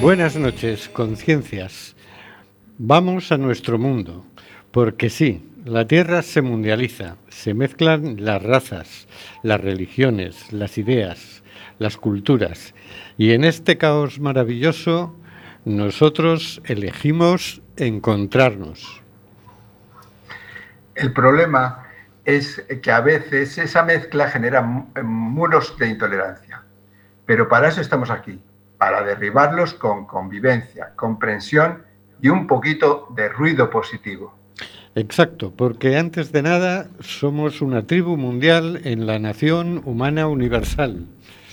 Buenas noches, conciencias. Vamos a nuestro mundo, porque sí, la Tierra se mundializa, se mezclan las razas, las religiones, las ideas, las culturas, y en este caos maravilloso nosotros elegimos encontrarnos. El problema es que a veces esa mezcla genera muros de intolerancia, pero para eso estamos aquí, para derribarlos con convivencia, comprensión y un poquito de ruido positivo. Exacto, porque antes de nada somos una tribu mundial en la nación humana universal.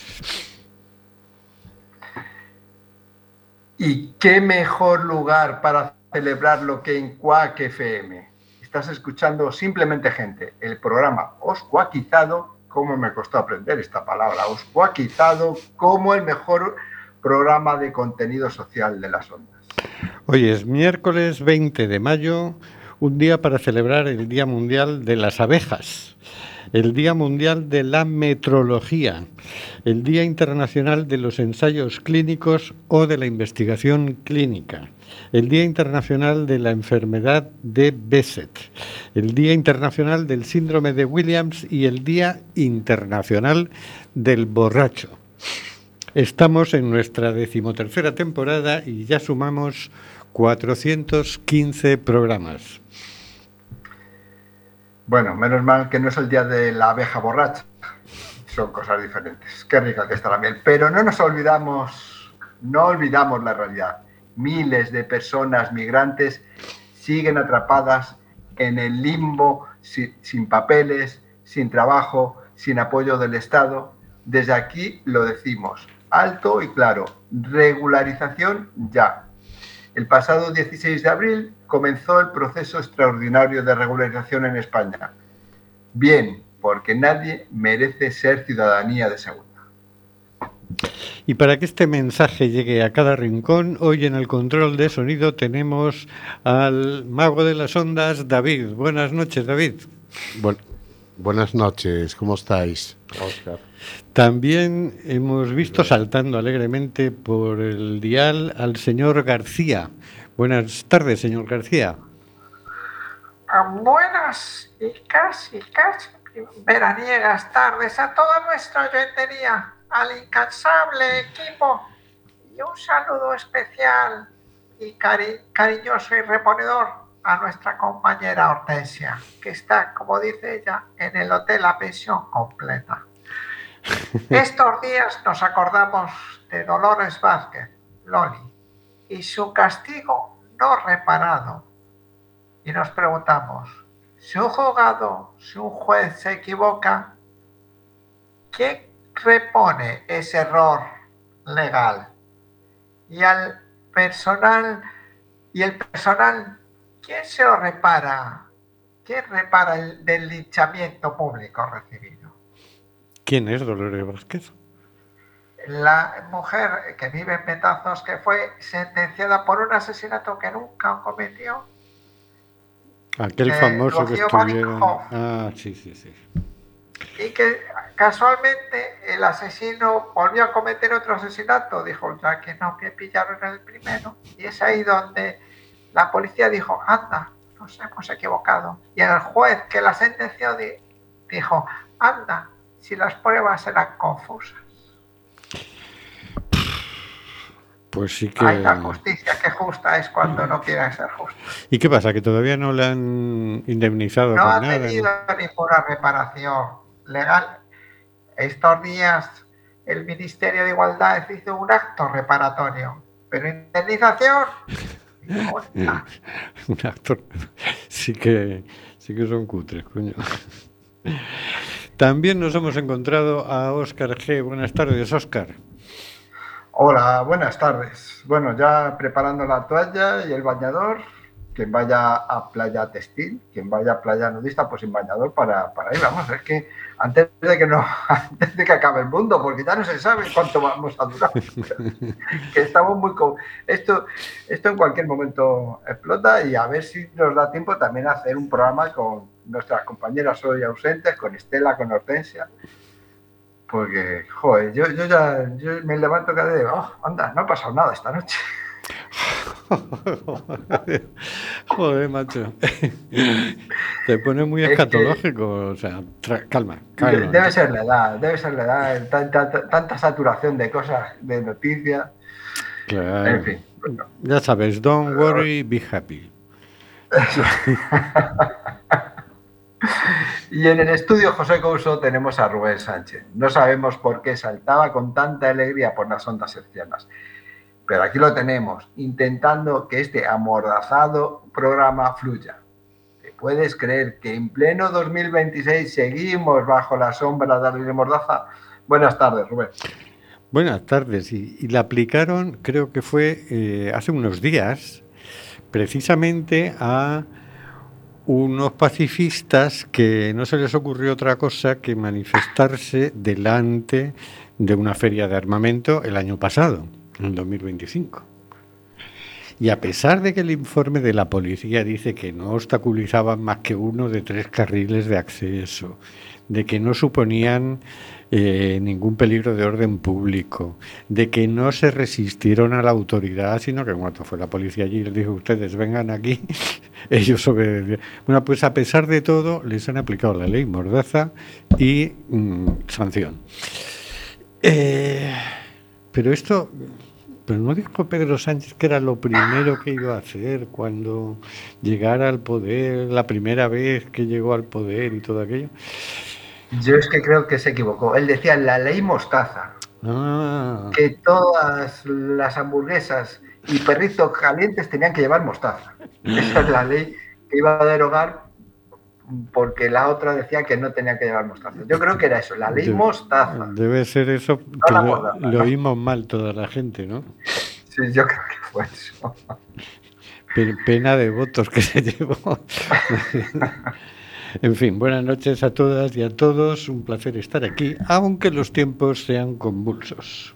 ¿Y qué mejor lugar para celebrarlo que en Quack FM? Estás escuchando Simplemente Gente, el programa oscuaquizado, cómo me costó aprender esta palabra, oscuaquizado como el mejor programa de contenido social de las ondas. Hoy es miércoles 20 de mayo, un día para celebrar el Día Mundial de las Abejas, el Día Mundial de la Metrología, el Día Internacional de los Ensayos Clínicos o de la Investigación Clínica, el Día Internacional de la Enfermedad de Behçet, el Día Internacional del Síndrome de Williams y el Día Internacional del Borracho. Estamos en nuestra 13ª temporada y ya sumamos 415 programas. Bueno, menos mal que no es el día de la abeja borracha. Son cosas diferentes. Qué rica que está la miel. Pero no olvidamos la realidad. Miles de personas migrantes siguen atrapadas en el limbo, sin papeles, sin trabajo, sin apoyo del Estado. Desde aquí lo decimos, alto y claro, regularización ya. El pasado 16 de abril comenzó el proceso extraordinario de regularización en España. Bien, porque nadie merece ser ciudadanía de segunda. Y para que este mensaje llegue a cada rincón, hoy en el control de sonido tenemos al mago de las ondas, David. Buenas noches, David. Buenas noches, ¿cómo estáis, Óscar? También hemos visto saltando alegremente por el dial al señor García. Buenas tardes, señor García. Buenas y casi veraniegas tardes a toda nuestra oyentería, al incansable equipo, y un saludo especial y cariñoso y reponedor a nuestra compañera Hortensia, que está, como dice ella, en el hotel a pensión completa. Estos días nos acordamos de Dolores Vázquez, Loli, y su castigo no reparado. Y nos preguntamos, si un juez se equivoca, ¿quién repone ese error legal? Y el personal, ¿quién se lo repara? ¿Quién repara el linchamiento público recibido? ¿Quién es Dolores Vázquez? La mujer que vive en Betazos, que fue sentenciada por un asesinato que nunca cometió. Aquel famoso que estuvieron... Sí. Y que casualmente el asesino volvió a cometer otro asesinato. Dijo, ya que no me pillaron en el primero. Y es ahí donde la policía dijo, anda, nos hemos equivocado. Y el juez que la sentenció dijo, anda, si las pruebas eran confusas. Pues sí que... Hay la justicia que justa es cuando no quieren ser justa. ¿Y qué pasa? ¿Que todavía no la han indemnizado con nada? No ha tenido ninguna reparación legal. Estos días el Ministerio de Igualdad hizo un acto reparatorio, pero indemnización... Un acto... Sí que son cutres, coño. También nos hemos encontrado a Óscar G. Buenas tardes, Óscar. Hola, buenas tardes. Bueno, ya preparando la toalla y el bañador. Quien vaya a playa textil, quien vaya a playa nudista, pues sin bañador para ir. Vamos, es que antes de que acabe el mundo, porque ya no se sabe cuánto vamos a durar. Que estamos muy... Esto en cualquier momento explota, y a ver si nos da tiempo también a hacer un programa con nuestras compañeras hoy ausentes, con Estela, con Hortensia. Porque, joder, yo me levanto cada día, anda, no ha pasado nada esta noche. Joder, macho. Te pone muy escatológico. O sea, calma. Debe ser la edad, tanta saturación de cosas, de noticias. Claro. En fin. Bueno. Ya sabes, don't worry, be happy. Y en el estudio José Couso tenemos a Rubén Sánchez. No sabemos por qué saltaba con tanta alegría por las ondas hercianas. Pero aquí lo tenemos, intentando que este amordazado programa fluya. ¿Te puedes creer que en pleno 2026 seguimos bajo la sombra de la ley de Mordaza? Buenas tardes, Rubén. Buenas tardes. Y la aplicaron, creo que fue hace unos días, precisamente a unos pacifistas que no se les ocurrió otra cosa que manifestarse delante de una feria de armamento el año pasado, en 2025. Y a pesar de que el informe de la policía dice que no obstaculizaban más que uno de 3 carriles de acceso, de que no suponían ningún peligro de orden público, de que no se resistieron a la autoridad, sino que cuando fue la policía allí les dijo, ustedes vengan aquí, ellos obedecieron. Bueno, pues a pesar de todo les han aplicado la ley Mordaza y sanción. Pero no dijo Pedro Sánchez que era lo primero que iba a hacer cuando llegara al poder, la primera vez que llegó al poder y todo aquello. Yo es que creo que se equivocó. Él decía la ley Mostaza. Que todas las hamburguesas y perritos calientes tenían que llevar mostaza. Esa es la ley que iba a derogar porque la otra decía que no tenía que llevar mostaza. Yo creo que era eso, la ley Mostaza. Debe ser eso, no lo oímos mal toda la gente, ¿no? Sí, yo creo que fue eso. Pena de votos que se llevó. En fin, buenas noches a todas y a todos. Un placer estar aquí, aunque los tiempos sean convulsos.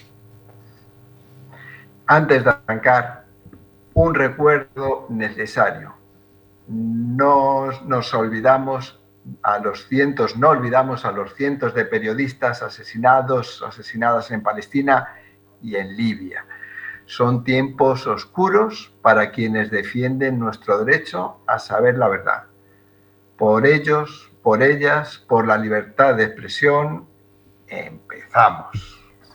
Antes de arrancar, un recuerdo necesario. No olvidamos a los cientos de periodistas asesinadas en Palestina y en Libia. Son tiempos oscuros para quienes defienden nuestro derecho a saber la verdad. Por ellos, por ellas, por la libertad de expresión, empezamos.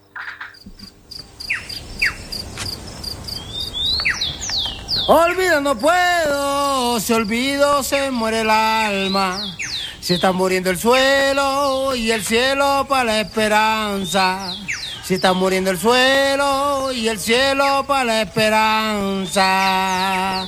Olvidar no puedo, si olvido se muere el alma. Se está muriendo el suelo y el cielo para la esperanza. Se está muriendo el suelo y el cielo para la esperanza.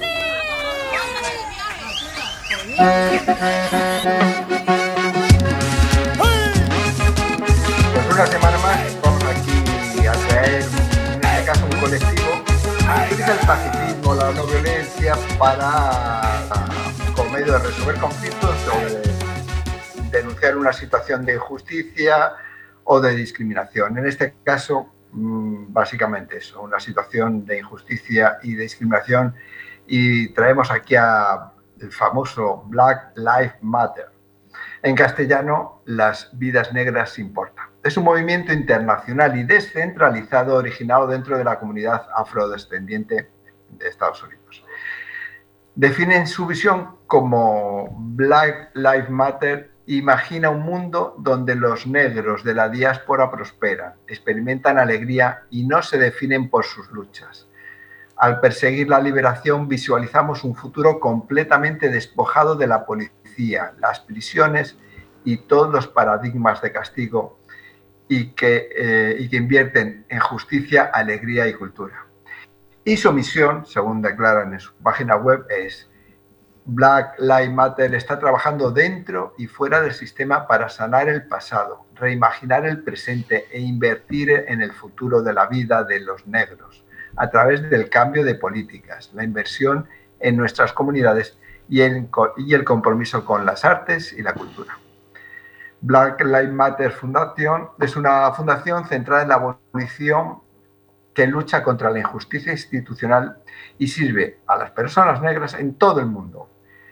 Pues una semana más vamos aquí a traer, en este caso un colectivo, que utiliza el pacifismo, la no violencia para, como medio de resolver conflictos o de denunciar una situación de injusticia o de discriminación. En este caso, básicamente eso, una situación de injusticia y de discriminación, y traemos aquí el famoso Black Lives Matter. En castellano, las vidas negras importan. Es un movimiento internacional y descentralizado originado dentro de la comunidad afrodescendiente de Estados Unidos. Definen su visión como Black Lives Matter. Imagina un mundo donde los negros de la diáspora prosperan, experimentan alegría y no se definen por sus luchas. Al perseguir la liberación, visualizamos un futuro completamente despojado de la policía, las prisiones y todos los paradigmas de castigo y que invierten en justicia, alegría y cultura. Y su misión, según declaran en su página web, es: Black Lives Matter está trabajando dentro y fuera del sistema para sanar el pasado, reimaginar el presente e invertir en el futuro de la vida de los negros a través del cambio de políticas, la inversión en nuestras comunidades y el compromiso con las artes y la cultura. Black Lives Matter Fundación es una fundación centrada en la abolición que lucha contra la injusticia institucional y sirve a las personas negras en todo el mundo.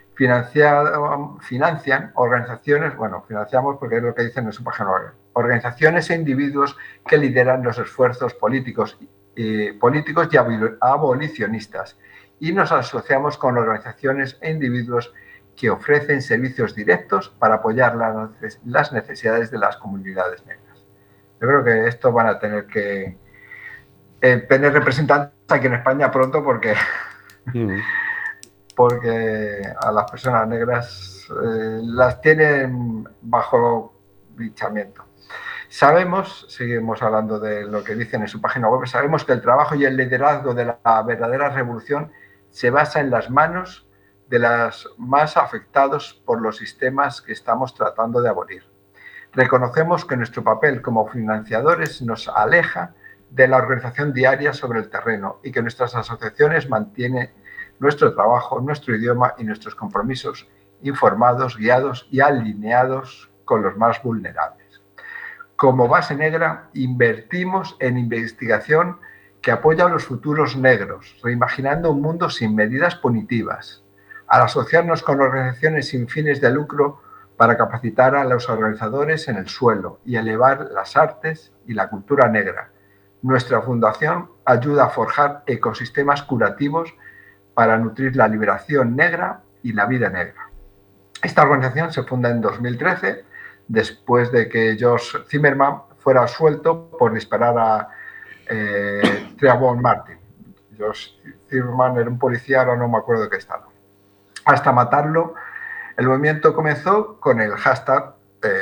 financian organizaciones, financiamos porque es lo que dicen en su página web, organizaciones e individuos que lideran los esfuerzos políticos y abolicionistas, y nos asociamos con organizaciones e individuos que ofrecen servicios directos para apoyar las necesidades de las comunidades negras. Yo creo que esto van a tener que tener representantes aquí en España pronto porque a las personas negras las tienen bajo linchamiento. Seguimos hablando de lo que dicen en su página web, sabemos que el trabajo y el liderazgo de la verdadera revolución se basa en las manos de los más afectados por los sistemas que estamos tratando de abolir. Reconocemos que nuestro papel como financiadores nos aleja de la organización diaria sobre el terreno y que nuestras asociaciones mantienen nuestro trabajo, nuestro idioma y nuestros compromisos informados, guiados y alineados con los más vulnerables. Como Base Negra, invertimos en investigación que apoya a los futuros negros, reimaginando un mundo sin medidas punitivas, al asociarnos con organizaciones sin fines de lucro para capacitar a los organizadores en el suelo y elevar las artes y la cultura negra. Nuestra fundación ayuda a forjar ecosistemas curativos para nutrir la liberación negra y la vida negra. Esta organización se funda en 2013, después de que Josh Zimmerman fuera suelto por disparar a Trayvon Martin. Josh Zimmerman era un policía, ahora no me acuerdo de qué estado. Hasta matarlo, el movimiento comenzó con el hashtag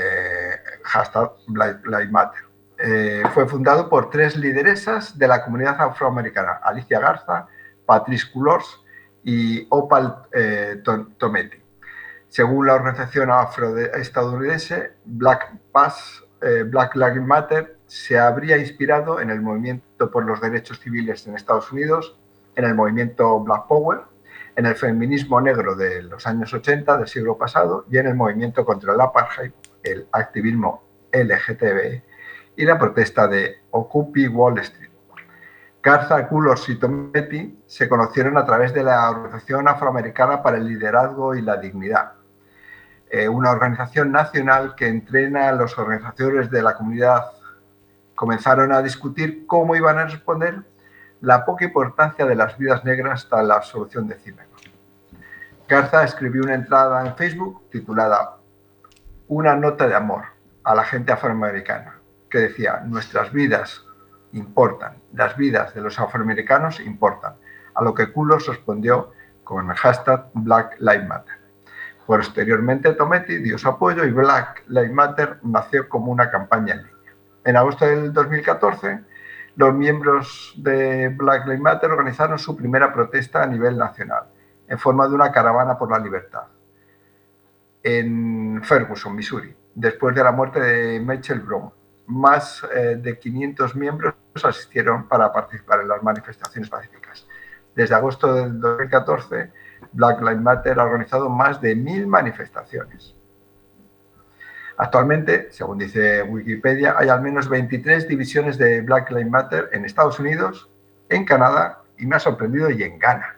Black Lives Matter. Fue fundado por 3 lideresas de la comunidad afroamericana, Alicia Garza, Patrisse Cullors y Opal Tometi. Según la organización afroestadounidense Black Lives Matter, se habría inspirado en el movimiento por los derechos civiles en Estados Unidos, en el movimiento Black Power, en el feminismo negro de los años 80 del siglo pasado y en el movimiento contra el apartheid, el activismo LGTB y la protesta de Occupy Wall Street. Garza, Cullors y Tometi se conocieron a través de la Organización Afroamericana para el Liderazgo y la Dignidad, una organización nacional que entrena a los organizadores de la comunidad. Comenzaron a discutir cómo iban a responder la poca importancia de las vidas negras tras la absolución de Zimmerman. Garza escribió una entrada en Facebook titulada Una nota de amor a la gente afroamericana, que decía: nuestras vidas importan, las vidas de los afroamericanos importan, a lo que Cullors respondió con el hashtag Black Lives Matter. Posteriormente, Tometi dio su apoyo y Black Lives Matter nació como una campaña en línea. En agosto del 2014, los miembros de Black Lives Matter organizaron su primera protesta a nivel nacional, en forma de una caravana por la libertad, en Ferguson, Missouri, después de la muerte de Michael Brown. Más de 500 miembros asistieron para participar en las manifestaciones pacíficas. Desde agosto del 2014, Black Lives Matter ha organizado más de 1000 manifestaciones. Actualmente, según dice Wikipedia, hay al menos 23 divisiones de Black Lives Matter en Estados Unidos, en Canadá y, me ha sorprendido, y en Ghana.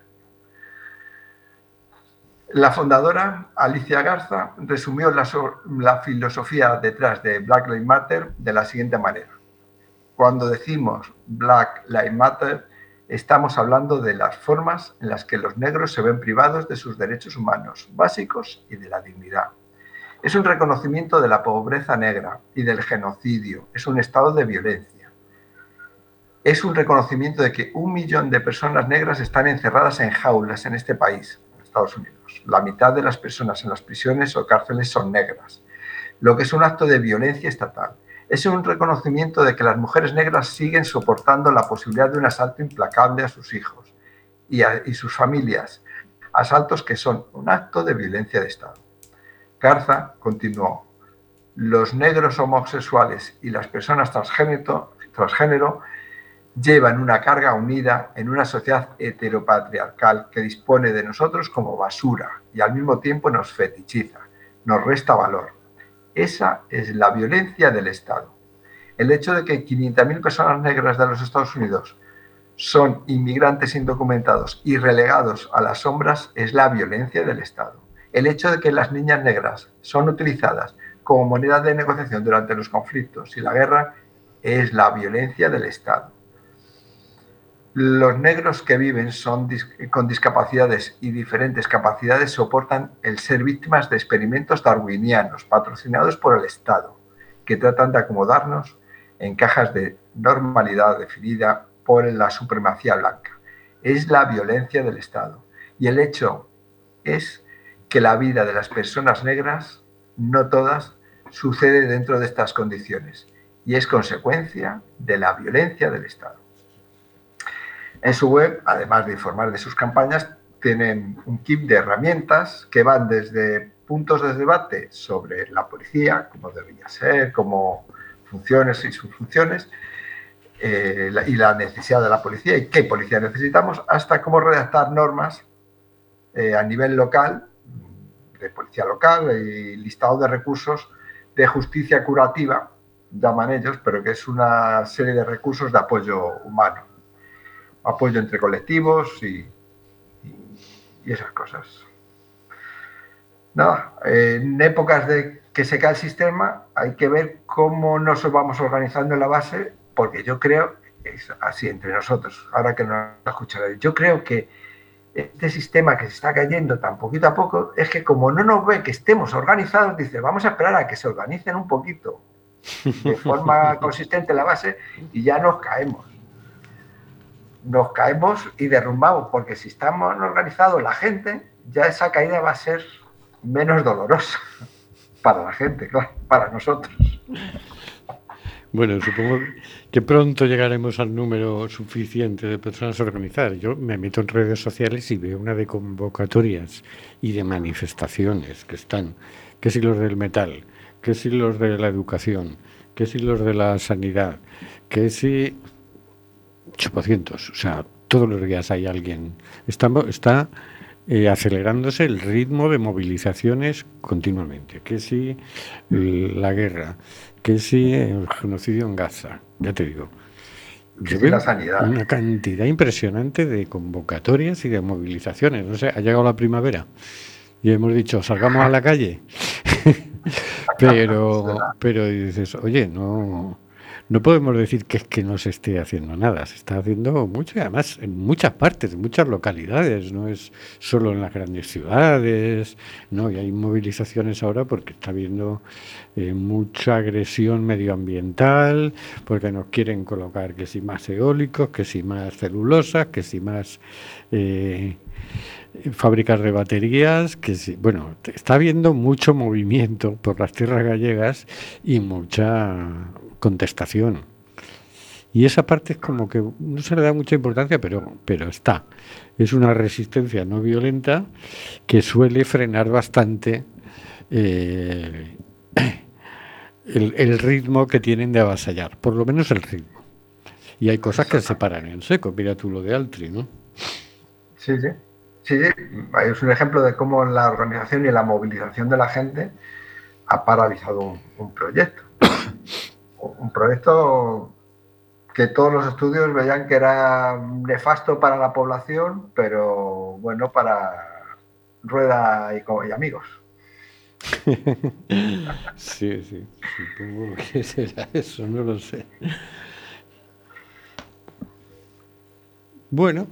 La fundadora, Alicia Garza, resumió la filosofía detrás de Black Lives Matter de la siguiente manera. Cuando decimos Black Lives Matter, estamos hablando de las formas en las que los negros se ven privados de sus derechos humanos básicos y de la dignidad. Es un reconocimiento de la pobreza negra y del genocidio. Es un estado de violencia. Es un reconocimiento de que 1 millón de personas negras están encerradas en jaulas en este país, en Estados Unidos. La mitad de las personas en las prisiones o cárceles son negras, lo que es un acto de violencia estatal. Es un reconocimiento de que las mujeres negras siguen soportando la posibilidad de un asalto implacable a sus hijos y sus familias, asaltos que son un acto de violencia de Estado. Garza continuó: los negros homosexuales y las personas transgénero llevan una carga unida en una sociedad heteropatriarcal que dispone de nosotros como basura y al mismo tiempo nos fetichiza, nos resta valor. Esa es la violencia del Estado. El hecho de que 500.000 personas negras de los Estados Unidos son inmigrantes indocumentados y relegados a las sombras es la violencia del Estado. El hecho de que las niñas negras son utilizadas como moneda de negociación durante los conflictos y la guerra es la violencia del Estado. Los negros que viven con discapacidades y diferentes capacidades soportan el ser víctimas de experimentos darwinianos patrocinados por el Estado, que tratan de acomodarnos en cajas de normalidad definida por la supremacía blanca. Es la violencia del Estado. Y el hecho es que la vida de las personas negras, no todas, sucede dentro de estas condiciones y es consecuencia de la violencia del Estado. En su web, además de informar de sus campañas, tienen un kit de herramientas que van desde puntos de debate sobre la policía, cómo debería ser, cómo funciones y sus funciones, y la necesidad de la policía y qué policía necesitamos, hasta cómo redactar normas a nivel local, de policía local y listado de recursos de justicia curativa, llaman ellos, pero que es una serie de recursos de apoyo humano, apoyo entre colectivos y esas cosas. Nada, en épocas de que se cae el sistema hay que ver cómo nos vamos organizando en la base, porque yo creo, es así entre nosotros, ahora que nos escucharé, yo creo que este sistema que se está cayendo tan poquito a poco es que como no nos ve que estemos organizados, dice, vamos a esperar a que se organicen un poquito de forma consistente en la base y ya nos caemos. Nos caemos y derrumbamos, porque si estamos organizados la gente, ya esa caída va a ser menos dolorosa para la gente, claro, para nosotros. Bueno, supongo que pronto llegaremos al número suficiente de personas organizadas. Yo me meto en redes sociales y veo una de convocatorias y de manifestaciones que están, que si los del metal, que si los de la educación, que si los de la sanidad, que si 800, o sea, todos los días hay alguien. Está acelerándose el ritmo de movilizaciones continuamente. Que si la guerra, que si el genocidio en Gaza, ya te digo. Que si la sanidad. Una cantidad impresionante de convocatorias y de movilizaciones. No sé, ha llegado la primavera y hemos dicho, salgamos a la calle. pero dices, oye, no podemos decir que es que no se esté haciendo nada, se está haciendo mucho y además en muchas partes, en muchas localidades, no es solo en las grandes ciudades, no, y hay movilizaciones ahora porque está habiendo mucha agresión medioambiental, porque nos quieren colocar que si más eólicos, que si más celulosas, que si más fábricas de baterías, que sí, bueno, está habiendo mucho movimiento por las tierras gallegas y mucha contestación. Y esa parte es como que no se le da mucha importancia, pero está. Es una resistencia no violenta que suele frenar bastante el ritmo que tienen de avasallar, por lo menos el ritmo. Y hay cosas que se paran en seco, mira tú lo de Altri, ¿no? Sí. Sí, es un ejemplo de cómo la organización y la movilización de la gente ha paralizado un proyecto. Un proyecto que todos los estudios veían que era nefasto para la población, pero bueno para Rueda y amigos. Sí, supongo que será eso, no lo sé. Bueno,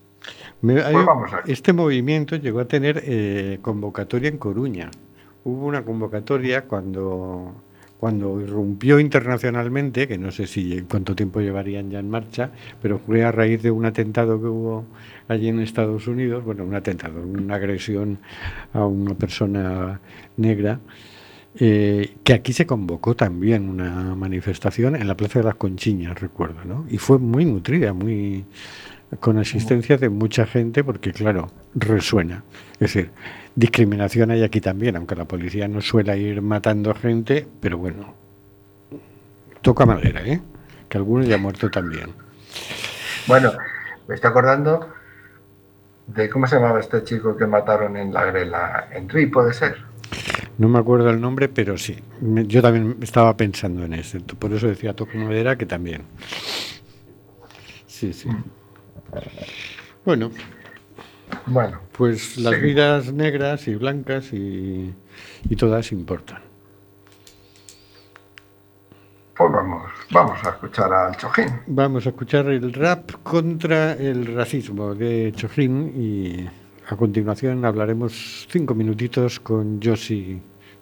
este movimiento llegó a tener convocatoria en Coruña. Hubo una convocatoria cuando irrumpió internacionalmente, que no sé si cuánto tiempo llevarían ya en marcha, pero fue a raíz de un atentado que hubo allí en Estados Unidos, bueno, un atentado, una agresión a una persona negra, que aquí se convocó también una manifestación en la Plaza de las Conchiñas, recuerdo, ¿no? Y fue muy nutrida, con asistencia de mucha gente, porque claro, resuena. Es decir, discriminación hay aquí también, aunque la policía no suele ir matando gente, pero bueno, toca madera, que alguno ya ha muerto también. Bueno, me estoy acordando de cómo se llamaba este chico que mataron en la Grela, Henry, ¿puede ser? No me acuerdo el nombre, pero sí, yo también estaba pensando en ese, por eso decía toca madera, que también. Sí. Bueno, Bueno. Pues las vidas negras y blancas y todas importan. Pues vamos a escuchar al Chojín. Vamos a escuchar el rap contra el racismo de Chojín y a continuación hablaremos 5 minutitos con Yoshi.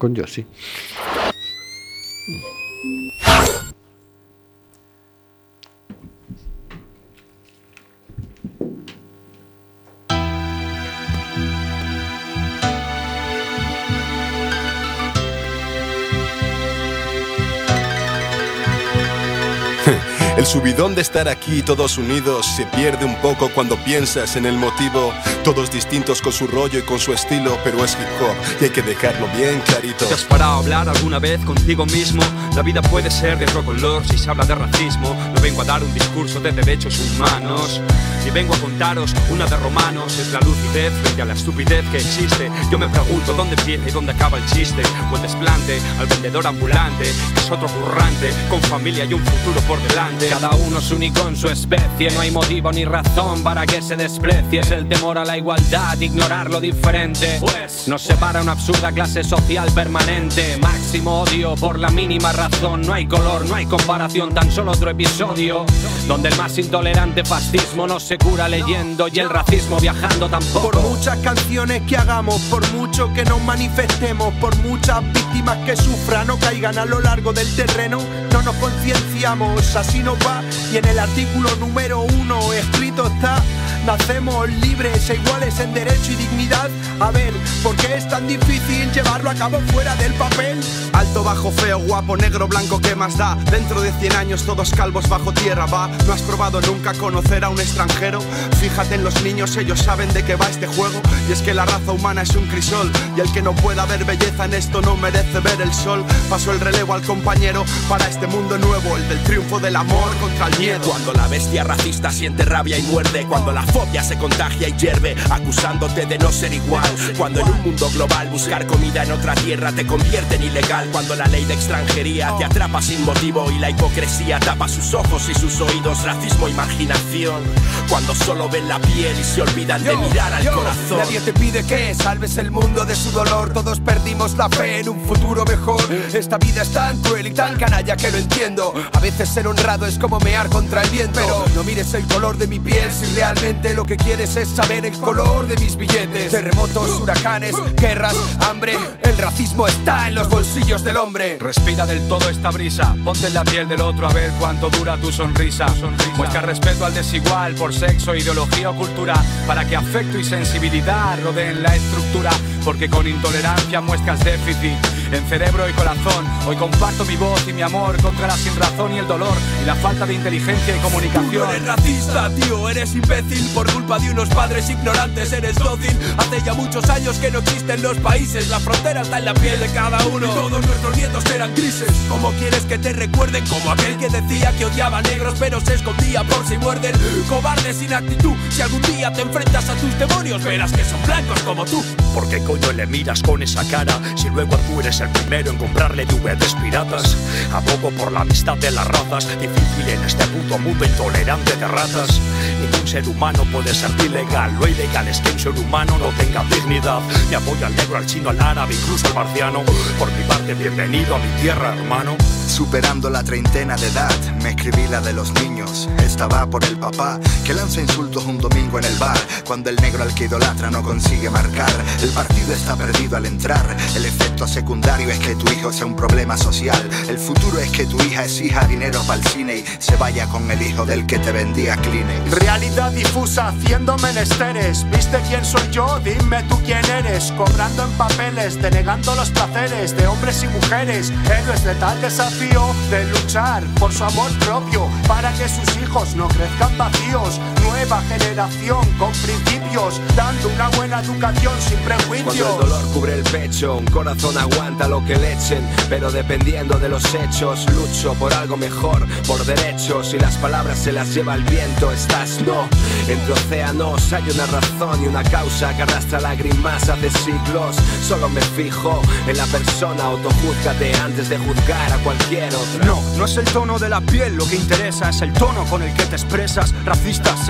El subidón de estar aquí todos unidos se pierde un poco cuando piensas en el motivo. Todos distintos con su rollo y con su estilo, pero es hip hop y hay que dejarlo bien clarito. ¿Te has parado a hablar alguna vez contigo mismo? La vida puede ser de otro color si se habla de racismo. No vengo a dar un discurso de derechos humanos, ni vengo a contaros una de romanos. Es la lucidez frente a la estupidez que existe. Yo me pregunto dónde empieza y dónde acaba el chiste. O el desplante al vendedor ambulante, que es otro currante, con familia y un futuro por delante. Cada uno es único en su especie, no hay motivo ni razón para que se desprecie. Es el temor a la igualdad, ignorar lo diferente, pues nos separa una absurda clase social permanente. Máximo odio por la mínima razón, no hay color, no hay comparación, tan solo otro episodio donde el más intolerante fascismo no se cura leyendo y el racismo viajando tampoco. Por muchas canciones que hagamos, por mucho que nos manifestemos, por muchas víctimas que sufran o caigan a lo largo del terreno, no nos concienciamos, así nos va. Y en el artículo número 1 escrito está: nacemos libres e iguales en derecho y dignidad. A ver, ¿por qué es tan difícil llevarlo a cabo fuera del papel? Alto, bajo, feo, guapo, negro, blanco, ¿qué más da? Dentro de 100 años todos calvos bajo tierra, va. ¿No has probado nunca conocer a un extranjero? Fíjate en los niños, ellos saben de qué va este juego. Y es que la raza humana es un crisol, y el que no pueda ver belleza en esto no merece ver el sol. Paso el relevo al compañero para este mundo nuevo, el del triunfo del amor contra el miedo. Cuando la bestia racista siente rabia y muerde, cuando la fobia se contagia y hierve, acusándote de no ser igual. Cuando en un mundo global buscar comida en otra tierra te convierte en ilegal. Cuando la ley de extranjería te atrapa sin motivo y la hipocresía tapa sus ojos y sus oídos, racismo y marginación. Cuando solo ven la piel y se olvidan de mirar al corazón. Nadie te pide que salves el mundo de su dolor, todos perdimos la fe en un futuro mejor. Esta vida es tan cruel y tan canalla que lo entiendo. A veces ser honrado es como mear contra el viento, pero no mires el color de mi piel si realmente lo que quieres es saber el color de mis billetes. Terremotos, huracanes, guerras, hambre, el racismo está en los bolsillos del hombre. Respira del todo esta brisa, ponte en la piel del otro a ver cuánto dura tu sonrisa. Muestra respeto al desigual por sexo, ideología o cultura, para que afecto y sensibilidad rodeen la estructura. Porque con intolerancia muestras déficit en cerebro y corazón. Hoy comparto mi voz y mi amor contra la sinrazón y el dolor y la falta de inteligencia y comunicación. Tú no eres racista, tío, eres imbécil. Por culpa de unos padres ignorantes eres dócil. Hace ya muchos años que no existen los países. La frontera está en la piel de cada uno. Y todos nuestros nietos eran grises. ¿Cómo quieres que te recuerden? Como aquel que decía que odiaba a negros pero se escondía por si muerden. Cobarde sin actitud. Si algún día te enfrentas a tus demonios, verás que son blancos como tú. ¿Por qué coño le miras con esa cara si luego tú eres el primero en comprarle DVDs piratas? Abogo por la amistad de las razas, difícil en este puto mundo intolerante de ratas. Ningún ser humano puede ser ilegal. Lo ilegal es que un ser humano no tenga dignidad. Me apoyo al negro, al chino, al árabe, incluso al marciano. Por mi parte, bienvenido a mi tierra, hermano. Superando la treintena de edad, me escribí la de los niños. Esta va por el papá que lanza insultos un domingo en el bar, cuando el negro al que idolatra no consigue marcar. El partido está perdido al entrar. El efecto secundario es que tu hijo sea un problema social. El futuro es que tu hija exija dinero para el cine y se vaya con el hijo del que te vendía Kleenex. Realidad difusa haciendo menesteres. ¿Viste quién soy yo? Dime tú quién eres. Cobrando en papeles, denegando los placeres de hombres y mujeres. Héroes de tal desafío de luchar por su amor propio, para que sus hijos no crezcan vacíos. Nueva generación con principios, dando una buena educación sin prejuicios. Cuando el dolor cubre el pecho, un corazón aguanta lo que le echen, pero dependiendo de los hechos, lucho por algo mejor, por derechos, y las palabras se las lleva el viento. Estás no, entre océanos hay una razón y una causa que arrastra lágrimas hace siglos. Solo me fijo en la persona, autojúzgate antes de juzgar a cualquier otra. No, no es el tono de la piel lo que interesa, es el tono con el que te expresas. Racistas se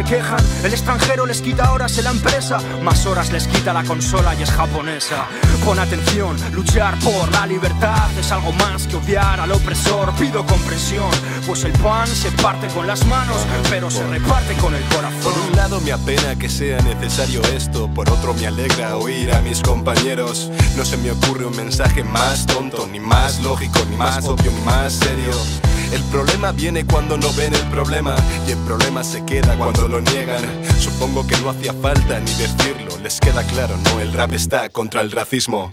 quejan. El extranjero les quita horas en la empresa, más horas les quita la consola y es japonesa. Pon atención, luchar por la libertad es algo más que odiar al opresor. Pido comprensión, pues el pan se parte con las manos, pero se reparte con el corazón. Por un lado me apena que sea necesario esto, por otro me alegra oír a mis compañeros. No se me ocurre un mensaje más tonto, ni más lógico, ni más obvio, ni más serio. El problema viene cuando no ven el problema, y el problema se queda cuando lo niegan. Supongo que no hacía falta ni decirlo, les queda claro, ¿no? El rap está contra el racismo.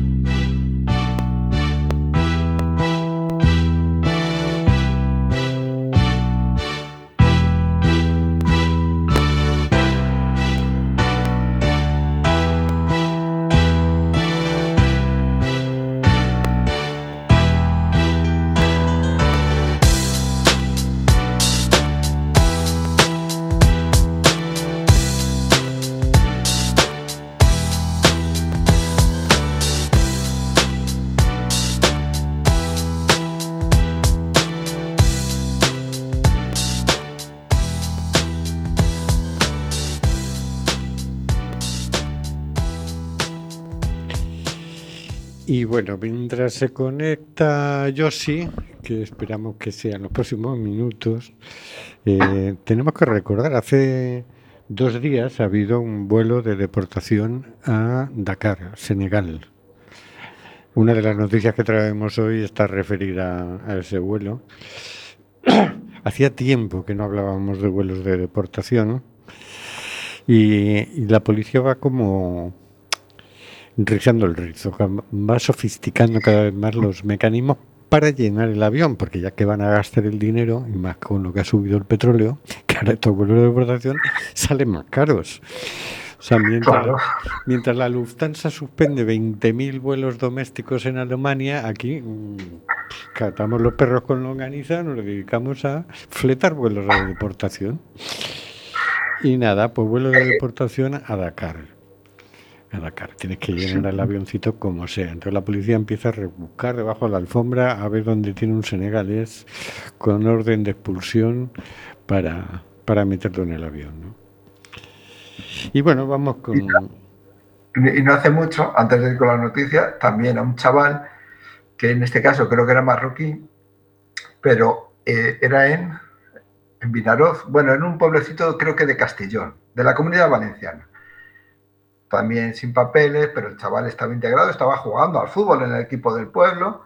Y bueno, mientras se conecta Yoshi, que esperamos que sea en los próximos minutos, tenemos que recordar, hace 2 días ha habido un vuelo de deportación a Dakar, Senegal. Una de las noticias que traemos hoy está referida a ese vuelo. Hacía tiempo que no hablábamos de vuelos de deportación y la policía va como rizando el rizo, va sofisticando cada vez más los mecanismos para llenar el avión, porque ya que van a gastar el dinero, y más con lo que ha subido el petróleo, que ahora estos vuelos de deportación salen más caros. O sea, mientras la Lufthansa suspende 20.000 vuelos domésticos en Alemania, aquí catamos los perros con longaniza, nos dedicamos a fletar vuelos de deportación. Y nada, pues vuelo de deportación a Dakar. Tienes que llenar el avioncito como sea. Entonces la policía empieza a rebuscar debajo de la alfombra a ver dónde tiene un senegalés con orden de expulsión para meterlo en el avión, ¿no? Y bueno, vamos con... Y no hace mucho, antes de ir con la noticia, también a un chaval que en este caso creo que era marroquí, pero era en Vinaroz, bueno, en un pueblecito creo que de Castellón, de la Comunidad Valenciana. También sin papeles, pero el chaval estaba integrado, estaba jugando al fútbol en el equipo del pueblo.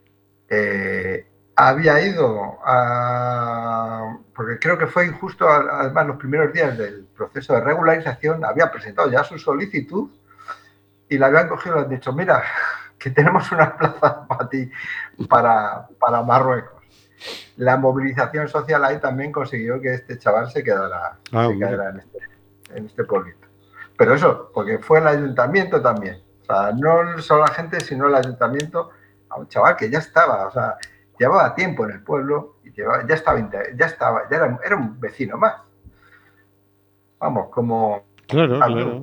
Había ido porque creo que fue justo además los primeros días del proceso de regularización, había presentado ya su solicitud y la habían cogido y le han dicho, mira, que tenemos una plaza para ti, para Marruecos. La movilización social ahí también consiguió que este chaval se quedara en este pueblito. Pero eso, porque fue el ayuntamiento también. O sea, no solo la gente, sino el ayuntamiento, a un chaval que ya estaba, o sea, llevaba tiempo en el pueblo y ya era un vecino más. Vamos, como... Claro.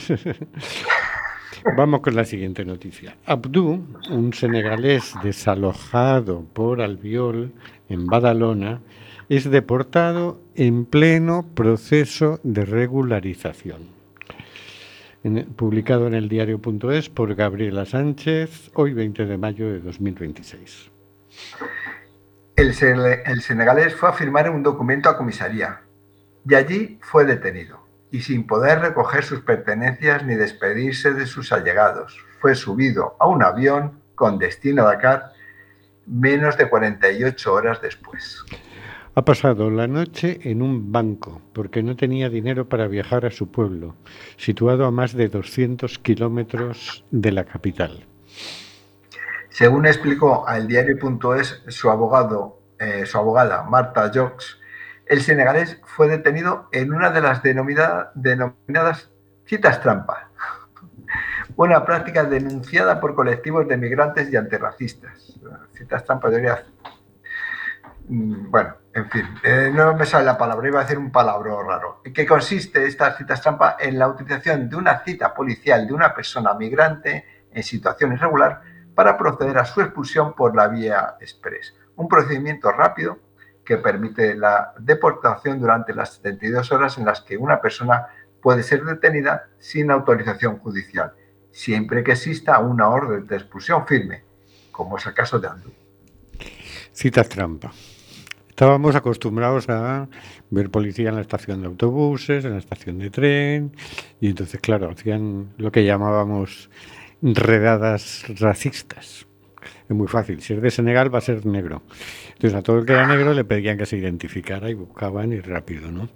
Vamos con la siguiente noticia. Abdou, un senegalés desalojado por Albiol en Badalona, es deportado en pleno proceso de regularización. Publicado en el diario.es por Gabriela Sánchez, hoy 20 de mayo de 2026. El senegalés fue a firmar un documento a comisaría y allí fue detenido y sin poder recoger sus pertenencias ni despedirse de sus allegados. Fue subido a un avión con destino a Dakar menos de 48 horas después. Ha pasado la noche en un banco porque no tenía dinero para viajar a su pueblo, situado a más de 200 kilómetros de la capital. Según explicó al diario.es su abogada Marta Jox, el senegalés fue detenido en una de las denominadas citas trampa, una práctica denunciada por colectivos de migrantes y antirracistas. Citas trampa debería... Bueno, en fin, no me sale la palabra, iba a decir un palabrón raro. ¿En qué consiste estas citas trampa? En la utilización de una cita policial de una persona migrante en situación irregular para proceder a su expulsión por la vía express. Un procedimiento rápido que permite la deportación durante las 72 horas en las que una persona puede ser detenida sin autorización judicial, siempre que exista una orden de expulsión firme, como es el caso de Andú. Citas trampa. Estábamos acostumbrados a ver policía en la estación de autobuses, en la estación de tren, y entonces, claro, hacían lo que llamábamos redadas racistas. Es muy fácil, si es de Senegal va a ser negro. Entonces a todo el que era negro le pedían que se identificara y buscaban y rápido, ¿no?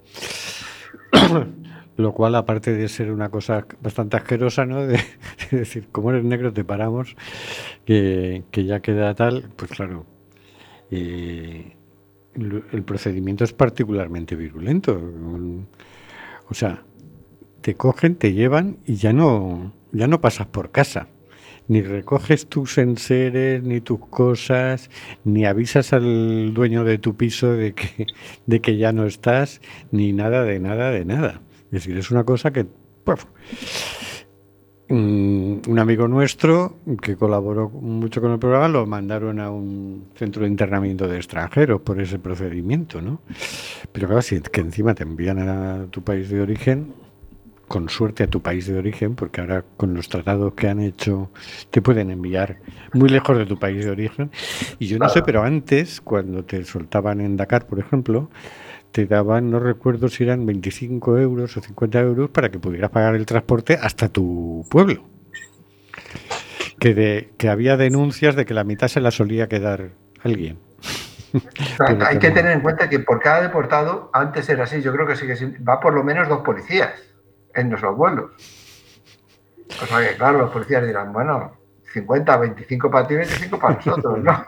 Lo cual, aparte de ser una cosa bastante asquerosa, ¿no? De decir, como eres negro te paramos, que ya queda tal, pues claro, el procedimiento es particularmente virulento. O sea, te cogen, te llevan y ya no pasas por casa. Ni recoges tus enseres, ni tus cosas, ni avisas al dueño de tu piso de que ya no estás, ni nada de nada de nada. Es decir, es una cosa que... un amigo nuestro que colaboró mucho con el programa lo mandaron a un centro de internamiento de extranjeros por ese procedimiento, ¿no? Pero claro, si que encima te envían a tu país de origen, con suerte a tu país de origen, porque ahora con los tratados que han hecho te pueden enviar muy lejos de tu país de origen. Y yo no sé, pero antes, cuando te soltaban en Dakar, por ejemplo, te daban, no recuerdo si eran 25 euros o 50 euros para que pudieras pagar el transporte hasta tu pueblo. Que había denuncias de que la mitad se la solía quedar alguien. Hay que tener en cuenta que por cada deportado, antes era así, yo creo que sigue siendo, va por lo menos 2 policías en nuestros vuelos. O sea que, claro, los policías dirán, bueno, 50, 25 para ti, 25 para nosotros, ¿no?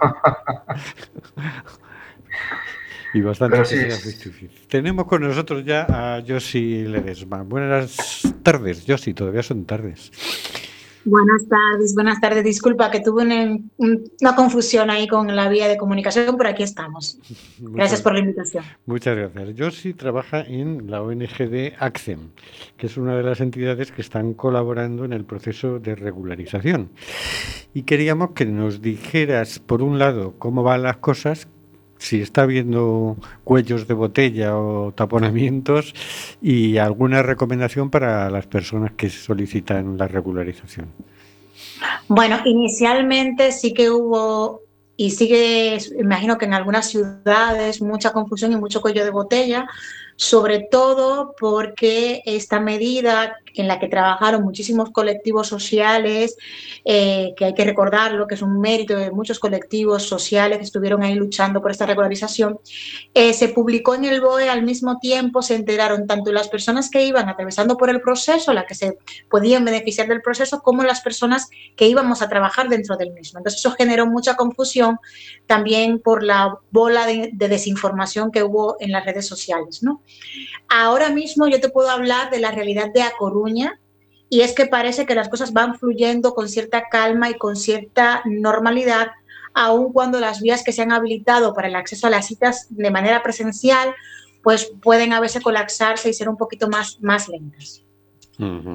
Y bastante sí. Tenemos con nosotros ya a Josi Ledesma. Buenas tardes, Josi, todavía son tardes. Buenas tardes. Disculpa que tuve una confusión ahí con la vía de comunicación, pero aquí estamos. Gracias por la invitación. Muchas gracias. Josi trabaja en la ONG de ACCEM, que es una de las entidades que están colaborando en el proceso de regularización. Y queríamos que nos dijeras, por un lado, cómo van las cosas, si está habiendo cuellos de botella o taponamientos, y alguna recomendación para las personas que solicitan la regularización. Bueno, inicialmente sí que hubo, y sigue, imagino que en algunas ciudades, mucha confusión y mucho cuello de botella, sobre todo porque esta medida en la que trabajaron muchísimos colectivos sociales, que hay que recordarlo, que es un mérito de muchos colectivos sociales que estuvieron ahí luchando por esta regularización, se publicó en el BOE al mismo tiempo, se enteraron tanto las personas que iban atravesando por el proceso, las que se podían beneficiar del proceso, como las personas que íbamos a trabajar dentro del mismo. Entonces eso generó mucha confusión también por la bola de desinformación que hubo en las redes sociales, ¿no? Ahora mismo yo te puedo hablar de la realidad de A Coruña, y es que parece que las cosas van fluyendo con cierta calma y con cierta normalidad, aun cuando las vías que se han habilitado para el acceso a las citas de manera presencial pues pueden a veces colapsarse y ser un poquito más lentas. Uh-huh.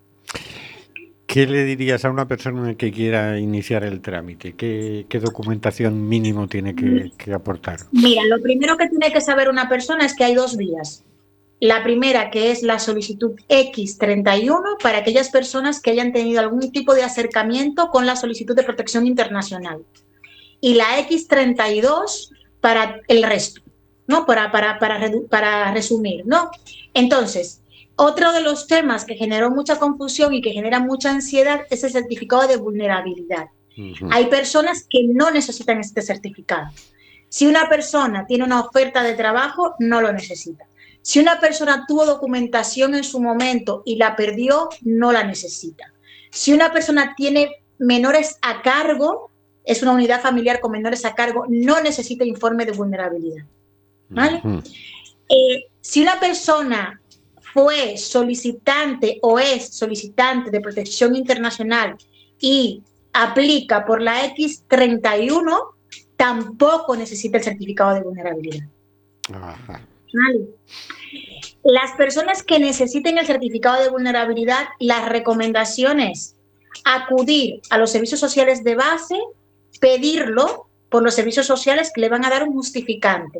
¿Qué le dirías a una persona que quiera iniciar el trámite? ¿Qué documentación mínimo tiene que aportar? Mira, lo primero que tiene que saber una persona es que hay 2 vías. La primera, que es la solicitud X31, para aquellas personas que hayan tenido algún tipo de acercamiento con la solicitud de protección internacional. Y la X32 para el resto, ¿no? Para resumir, ¿no? Entonces, otro de los temas que generó mucha confusión y que genera mucha ansiedad es el certificado de vulnerabilidad. Uh-huh. Hay personas que no necesitan este certificado. Si una persona tiene una oferta de trabajo, no lo necesita. Si una persona tuvo documentación en su momento y la perdió, no la necesita. Si una persona tiene menores a cargo, es una unidad familiar con menores a cargo, no necesita informe de vulnerabilidad. ¿Vale? Uh-huh. Si una persona fue solicitante o es solicitante de protección internacional y aplica por la X31, tampoco necesita el certificado de vulnerabilidad. Ajá. ¿Vale? Las personas que necesiten el certificado de vulnerabilidad, las recomendaciones: acudir a los servicios sociales de base, pedirlo por los servicios sociales que le van a dar un justificante.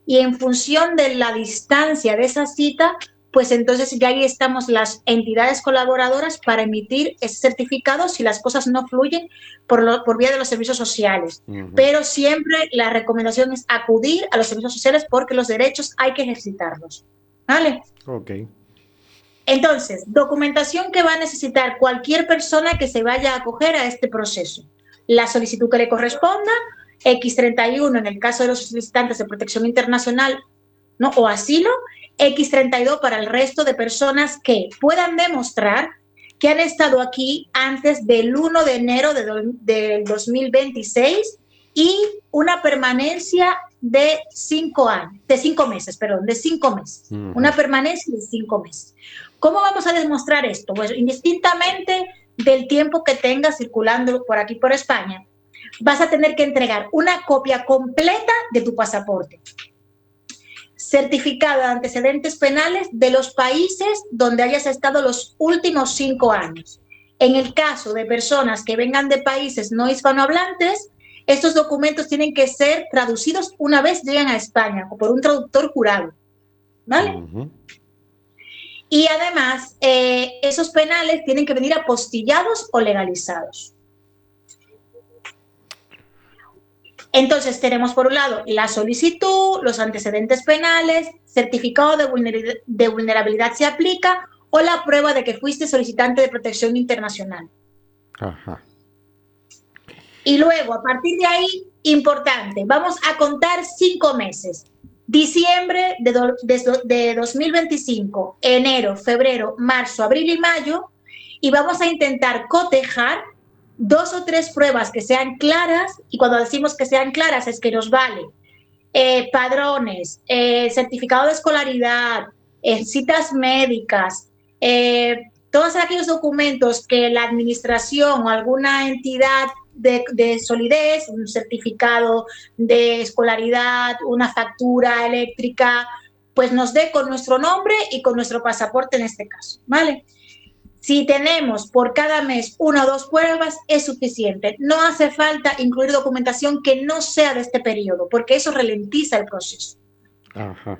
y en función de la distancia de esa cita, pues entonces ya ahí estamos las entidades colaboradoras para emitir ese certificado si las cosas no fluyen por vía de los servicios sociales. Pero siempre la recomendación es acudir a los servicios sociales porque los derechos hay que ejercitarlos. ¿Vale? Ok. Entonces, documentación que va a necesitar cualquier persona que se vaya a acoger a este proceso. La solicitud que le corresponda, X31 en el caso de los solicitantes de protección internacional, ¿no? O asilo, X32 para el resto de personas que puedan demostrar que han estado aquí antes del 1 de enero del 2026 y una permanencia de 5 meses. Una permanencia de 5 meses. ¿Cómo vamos a demostrar esto? Pues indistintamente del tiempo que tengas circulando por aquí por España, vas a tener que entregar una copia completa de tu pasaporte, certificado de antecedentes penales de los países donde hayas estado los últimos 5 años. En el caso de personas que vengan de países no hispanohablantes, estos documentos tienen que ser traducidos una vez lleguen a España o por un traductor jurado, ¿vale? Y además, esos penales tienen que venir apostillados o legalizados. Entonces, tenemos por un lado la solicitud, los antecedentes penales, certificado de vulnerabilidad se aplica o la prueba de que fuiste solicitante de protección internacional. Ajá. Y luego, a partir de ahí, importante, vamos a contar 5 meses. Diciembre de 2025, enero, febrero, marzo, abril y mayo, y vamos a intentar cotejar 2 o 3 pruebas que sean claras, y cuando decimos que sean claras es que nos vale padrones, certificado de escolaridad, citas médicas, todos aquellos documentos que la administración o alguna entidad de solidez, un certificado de escolaridad, una factura eléctrica, pues nos dé con nuestro nombre y con nuestro pasaporte en este caso, ¿vale? Si tenemos por cada mes 1 o 2 pruebas, es suficiente. No hace falta incluir documentación que no sea de este periodo, porque eso ralentiza el proceso. Ajá.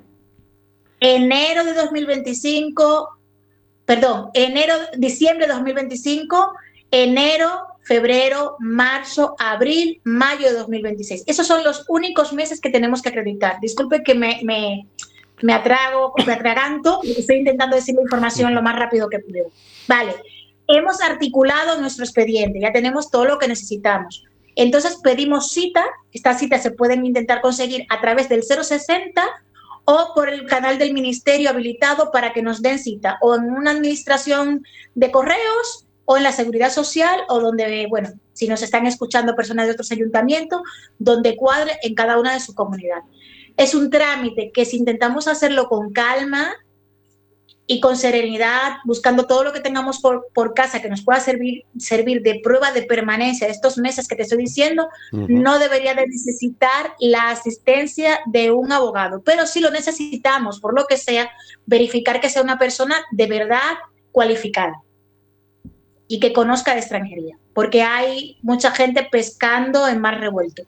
Diciembre de 2025, enero, febrero, marzo, abril, mayo de 2026. Esos son los únicos meses que tenemos que acreditar. Disculpe que me atraganto, estoy intentando decir la información lo más rápido que puedo. Vale, hemos articulado nuestro expediente, ya tenemos todo lo que necesitamos. Entonces pedimos cita, estas citas se pueden intentar conseguir a través del 060 o por el canal del ministerio habilitado para que nos den cita, o en una administración de correos, o en la seguridad social, o donde, bueno, si nos están escuchando personas de otros ayuntamientos, donde cuadre en cada una de su comunidad. Es un trámite que si intentamos hacerlo con calma y con serenidad, buscando todo lo que tengamos por casa que nos pueda servir de prueba de permanencia de estos meses que te estoy diciendo, no debería de necesitar la asistencia de un abogado. Pero si lo necesitamos, por lo que sea, verificar que sea una persona de verdad cualificada y que conozca de extranjería, porque hay mucha gente pescando en mar revuelto.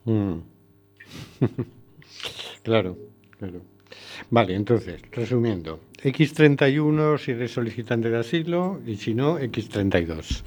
Claro. Vale, entonces, resumiendo, X31 si eres solicitante de asilo y si no, X32.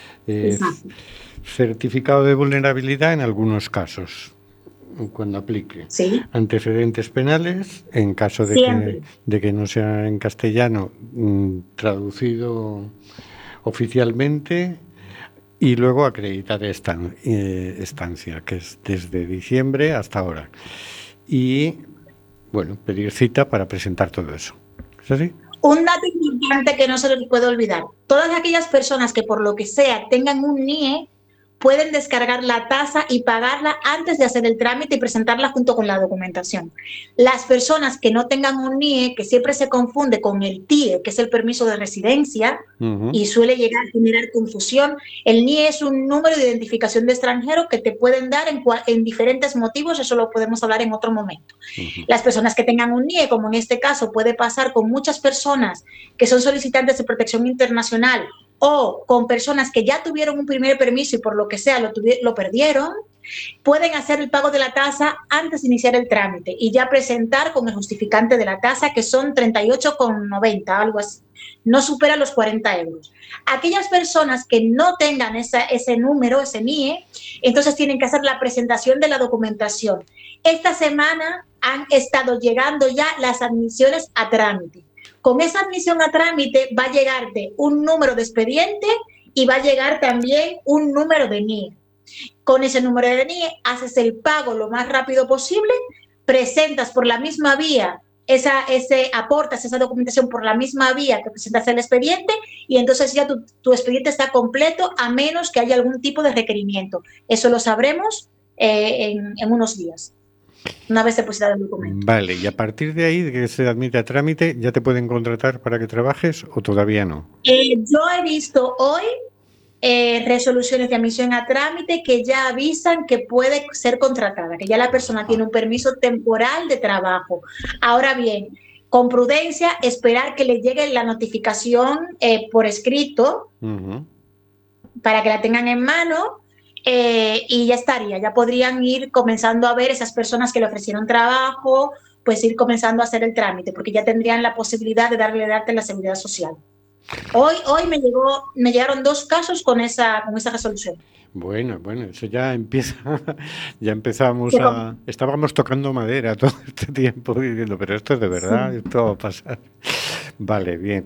Certificado de vulnerabilidad en algunos casos, cuando aplique. ¿Sí? Antecedentes penales, en caso de que no sea en castellano, traducido oficialmente, y luego acreditar estancia, que es desde diciembre hasta ahora. Y, bueno, pedir cita para presentar todo eso. ¿Es así? Un dato importante que no se les puede olvidar. Todas aquellas personas que por lo que sea tengan un NIE pueden descargar la tasa y pagarla antes de hacer el trámite y presentarla junto con la documentación. Las personas que no tengan un NIE, que siempre se confunde con el TIE, que es el permiso de residencia, y suele llegar a generar confusión. El NIE es un número de identificación de extranjero que te pueden dar en diferentes motivos, eso lo podemos hablar en otro momento. Las personas que tengan un NIE, como en este caso puede pasar con muchas personas que son solicitantes de protección internacional, o con personas que ya tuvieron un primer permiso y por lo que sea lo perdieron, pueden hacer el pago de la tasa antes de iniciar el trámite y ya presentar con el justificante de la tasa, que son 38,90, algo así. No supera los 40 euros. Aquellas personas que no tengan ese número, ese NIE, entonces tienen que hacer la presentación de la documentación. Esta semana han estado llegando ya las admisiones a trámite. Con esa admisión a trámite va a llegarte un número de expediente y va a llegar también un número de NIE. Con ese número de NIE haces el pago lo más rápido posible, presentas por la misma vía, aportas esa documentación por la misma vía que presentas el expediente y entonces ya tu expediente está completo a menos que haya algún tipo de requerimiento. Eso lo sabremos en unos días, una vez depositado el documento. Vale, y a partir de ahí, de que se admite a trámite, ¿ya te pueden contratar para que trabajes o todavía no? Yo he visto hoy resoluciones de admisión a trámite que ya avisan que puede ser contratada, que ya la persona tiene un permiso temporal de trabajo. Ahora bien, con prudencia, esperar que le llegue la notificación por escrito para que la tengan en mano y ya estaría. Ya podrían ir comenzando a ver esas personas que le ofrecieron trabajo, pues ir comenzando a hacer el trámite, porque ya tendrían la posibilidad de darle de alta en la Seguridad Social. Hoy me llegaron 2 casos con esa resolución. Bueno, eso ya empieza, ya empezamos estábamos tocando madera todo este tiempo diciendo, pero esto es de verdad, esto va a pasar. Vale, bien,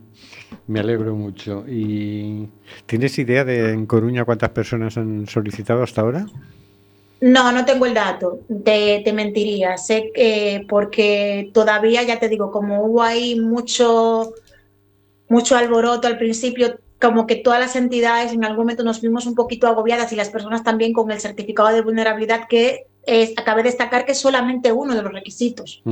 me alegro mucho. ¿Y tienes idea de en Coruña cuántas personas han solicitado hasta ahora? No tengo el dato, te mentiría, sé que porque todavía, ya te digo, como hubo ahí mucho alboroto al principio, como que todas las entidades en algún momento nos vimos un poquito agobiadas y las personas también con el certificado de vulnerabilidad que acabé de destacar que es solamente uno de los requisitos.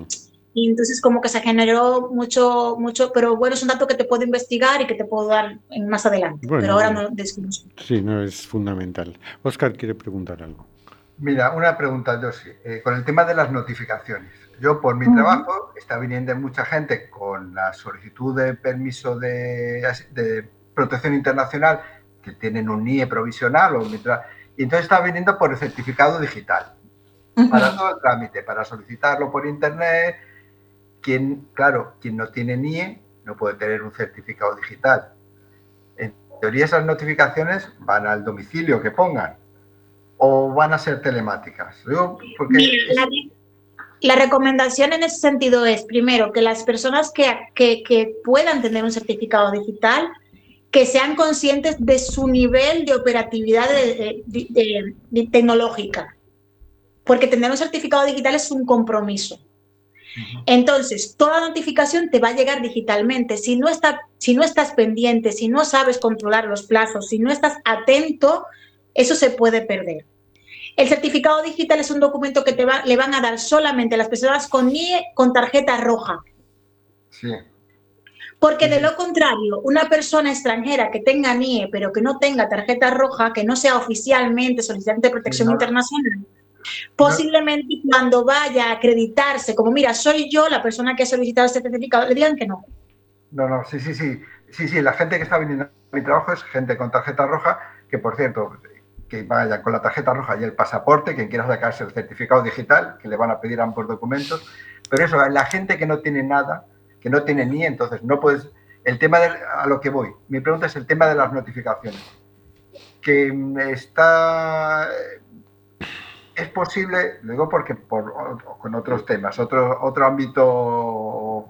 Y entonces como que se generó mucho, pero bueno, es un dato que te puedo investigar y que te puedo dar más adelante, pero ahora no desconozco. Sí, no es fundamental. Óscar quiere preguntar algo. Mira, una pregunta, Josi, con el tema de las notificaciones. Yo, por mi trabajo, está viniendo mucha gente con la solicitud de permiso de protección internacional, que tienen un NIE provisional, y entonces está viniendo por el certificado digital. Para todo el trámite, para solicitarlo por internet. Quien no tiene NIE no puede tener un certificado digital. En teoría, esas notificaciones van al domicilio que pongan, o van a ser telemáticas. La recomendación en ese sentido es, primero, que las personas que puedan tener un certificado digital, que sean conscientes de su nivel de operatividad tecnológica, porque tener un certificado digital es un compromiso. Entonces, toda notificación te va a llegar digitalmente. Si no estás pendiente, si no sabes controlar los plazos, si no estás atento, eso se puede perder. El certificado digital es un documento que le van a dar solamente a las personas con NIE con tarjeta roja. Sí. Porque de lo contrario, una persona extranjera que tenga NIE pero que no tenga tarjeta roja, que no sea oficialmente solicitante de protección internacional, posiblemente cuando vaya a acreditarse, como mira, soy yo la persona que ha solicitado este certificado, le digan que no. Sí, la gente que está viniendo a mi trabajo es gente con tarjeta roja, que por cierto, que vaya con la tarjeta roja y el pasaporte, quien quiera sacarse el certificado digital, que le van a pedir ambos documentos, pero eso, la gente que no tiene nada, que no tiene NIE, entonces no puedes, a lo que voy, mi pregunta es el tema de las notificaciones, que es posible, lo digo porque con otros temas, otro ámbito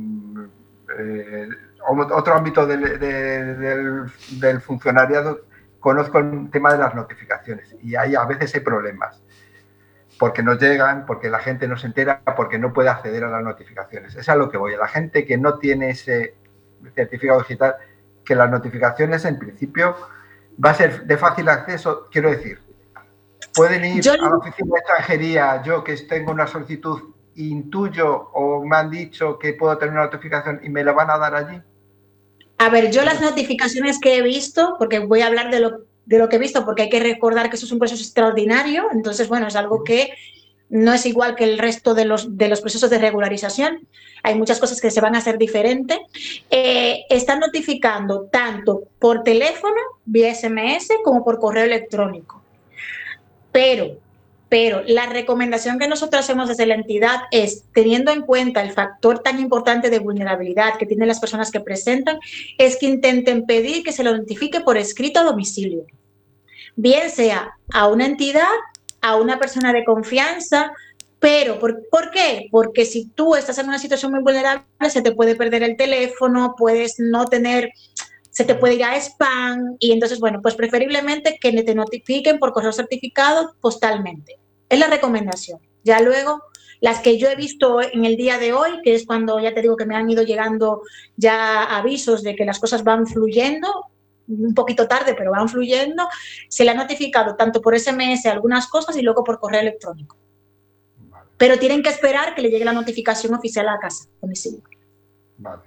del funcionariado, conozco el tema de las notificaciones y ahí a veces hay problemas porque no llegan, porque la gente no se entera, porque no puede acceder a las notificaciones. Es a lo que voy. A la gente que no tiene ese certificado digital, que las notificaciones en principio va a ser de fácil acceso, quiero decir, pueden ir a la oficina de extranjería, yo que tengo una solicitud, intuyo o me han dicho que puedo tener una notificación y me la van a dar allí. A ver, yo las notificaciones que he visto, porque voy a hablar de lo que he visto, porque hay que recordar que eso es un proceso extraordinario, entonces, bueno, es algo que no es igual que el resto de los procesos de regularización, hay muchas cosas que se van a hacer diferente. Están notificando tanto por teléfono, vía SMS, como por correo electrónico. Pero la recomendación que nosotros hacemos desde la entidad es, teniendo en cuenta el factor tan importante de vulnerabilidad que tienen las personas que presentan, es que intenten pedir que se lo notifique por escrito a domicilio. Bien sea a una entidad, a una persona de confianza, pero ¿por qué? Porque si tú estás en una situación muy vulnerable, se te puede perder el teléfono, puedes no tener, se te puede ir a spam, y entonces, bueno, pues preferiblemente que te notifiquen por correo certificado postalmente. Es la recomendación. Ya luego, las que yo he visto en el día de hoy, que es cuando ya te digo que me han ido llegando ya avisos de que las cosas van fluyendo, un poquito tarde, pero van fluyendo, se le ha notificado tanto por SMS algunas cosas y luego por correo electrónico. Pero tienen que esperar que le llegue la notificación oficial a la casa, domicilio. Vale.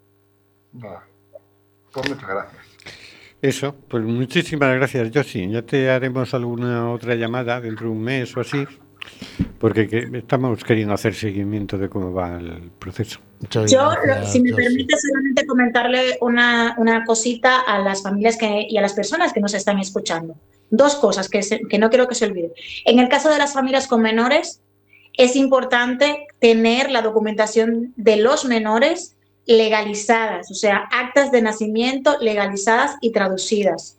Pues muchas gracias. Eso, pues muchísimas gracias, Josi. Ya te haremos alguna otra llamada dentro de un mes o así, porque estamos queriendo hacer seguimiento de cómo va el proceso. Yo, si me permite, solamente comentarle una cosita a las familias y a las personas que nos están escuchando. Dos cosas que no quiero que se olviden. En el caso de las familias con menores, es importante tener la documentación de los menores legalizadas, o sea, actas de nacimiento legalizadas y traducidas.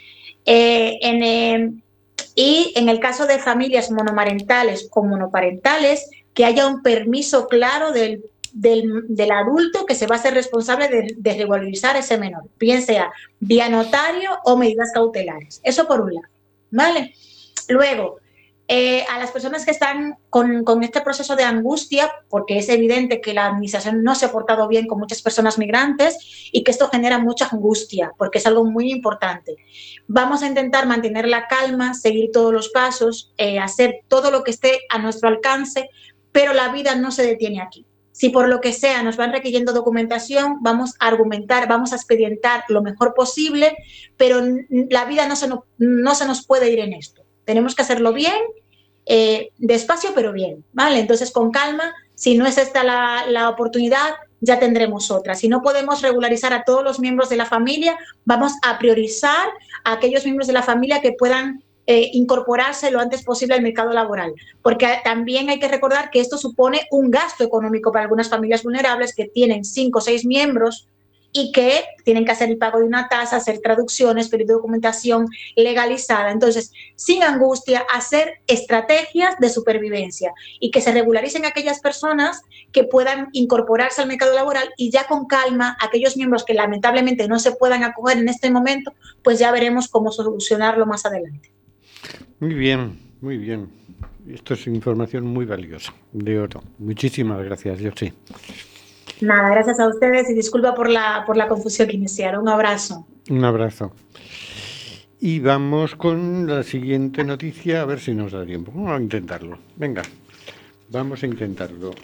Y en el caso de familias monomarentales o monoparentales, que haya un permiso claro del adulto que se va a ser responsable de regularizar ese menor, bien sea vía notario o medidas cautelares. Eso por un lado, ¿vale? Luego, a las personas que están con este proceso de angustia, porque es evidente que la administración no se ha portado bien con muchas personas migrantes y que esto genera mucha angustia, porque es algo muy importante. Vamos a intentar mantener la calma, seguir todos los pasos, hacer todo lo que esté a nuestro alcance, pero la vida no se detiene aquí. Si por lo que sea nos van requiriendo documentación, vamos a argumentar, vamos a expedientar lo mejor posible, pero la vida no se nos puede ir en esto. Tenemos que hacerlo bien, despacio pero bien, ¿vale? Entonces con calma, si no es esta la oportunidad, ya tendremos otra. Si no podemos regularizar a todos los miembros de la familia, vamos a priorizar a aquellos miembros de la familia que puedan incorporarse lo antes posible al mercado laboral, porque también hay que recordar que esto supone un gasto económico para algunas familias vulnerables que tienen 5 o 6 miembros y que tienen que hacer el pago de una tasa, hacer traducciones, pedir documentación legalizada. Entonces, sin angustia, hacer estrategias de supervivencia y que se regularicen aquellas personas que puedan incorporarse al mercado laboral, y ya con calma, aquellos miembros que lamentablemente no se puedan acoger en este momento, pues ya veremos cómo solucionarlo más adelante. Muy bien, muy bien. Esto es información muy valiosa, de oro. Muchísimas gracias, Josi. Nada, gracias a ustedes y disculpa por la confusión que iniciaron. Un abrazo. Un abrazo. Y vamos con la siguiente noticia, a ver si nos da tiempo. Vamos a intentarlo. Venga, vamos a intentarlo.